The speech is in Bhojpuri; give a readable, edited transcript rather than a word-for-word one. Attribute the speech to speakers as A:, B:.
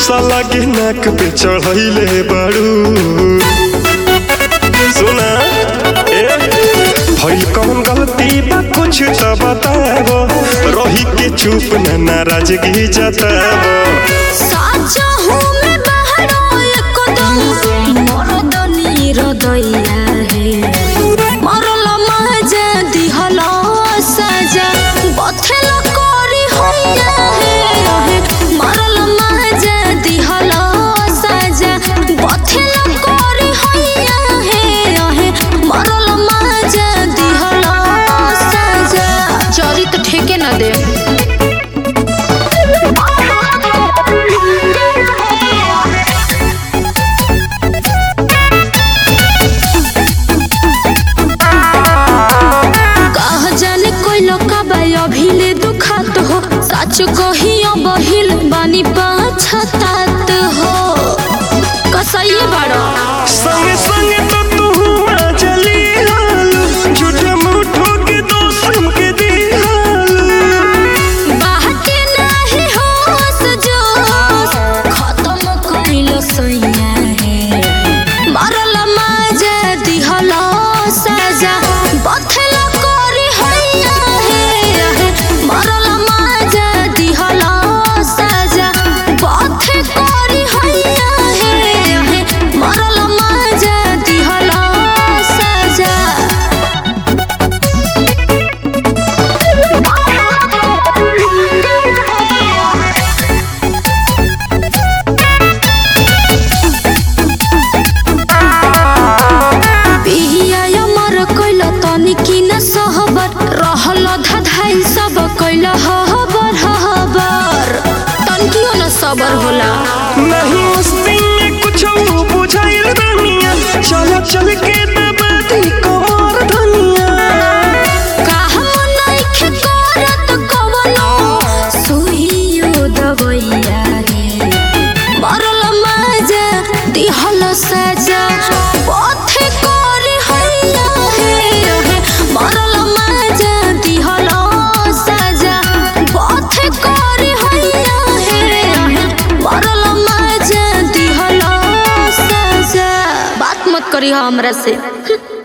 A: नशा लगे नाक पे चढ़ैले बारू सुना भइल कौन गलती बा कुछ तो बताबो रही के चुप ना नाराजगी जताबो
B: साचा हूँ मैं बहरो एकदम मरदनी हृदया है मरल मजा दिहला सजा बथेला करी होया है मरल मजा दिहला सजा बथेला करी होया है मरल मजा दिहला सजा चोरी तो ठेके ना दे अभिले दुखात हो सच कहियो बहिल बानी पाछतात हो कसैये बड़ा
A: संगे संगे तो तू चली हाल झूठ मूठो के दोस्त के दी हाल
B: बाकी नहीं होश जोश खत्म कइल सैया है मरल मजा दिहला सजा बथेला करी हैया मरल मजा दिहला सजा बथे करी हैया है मरल मजा दिहला सजा पिया मर कइल तनिकी न सहबर रहल धधाई सब कइल हबर हबर तनकियो न सबर होला
A: नहीं मस्ती में कुछ बुझाइल दुनिया चल चल के दबाती कमर धनिया
B: काम नइखे करत कवनो सुइयो दवैया रे मरल मजा दिहल सजा पथे करी हैया है मरल मजा दिहल सजा पथे करी हैया है मरल मजा दिहल सजा बात मत करी हमरा से।